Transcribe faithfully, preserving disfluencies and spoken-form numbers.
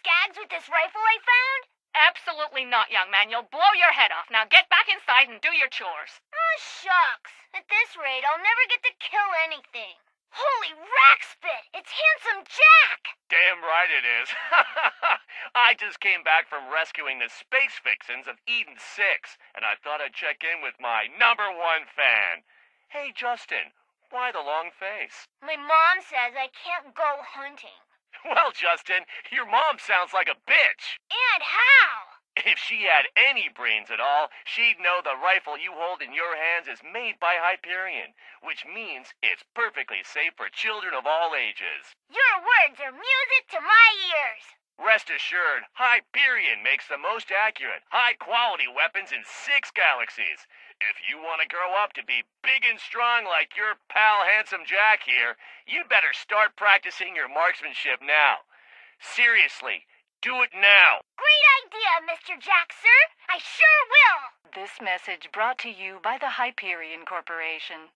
skags with this rifle I found? Absolutely not, young man. You'll blow your head off. Now get back inside and do your chores. Oh, shucks. At this rate, I'll never get to kill anything. Holy rackspit! It's Handsome Jack! Damn right it is. I just came back from rescuing the space vixens of Eden six, and I thought I'd check in with my number one fan. Hey, Justin, why the long face? My mom says I can't go hunting. Well, Justin, your mom sounds like a bitch. And how? If she had any brains at all, she'd know the rifle you hold in your hands is made by Hyperion, which means it's perfectly safe for children of all ages. Your words are music to my ears. Rest assured, Hyperion makes the most accurate, high-quality weapons in six galaxies. If you want to grow up to be big and strong like your pal Handsome Jack here, you'd better start practicing your marksmanship now. Seriously, do it now. Great idea, Mister Jack, sir. I sure will. This message brought to you by the Hyperion Corporation.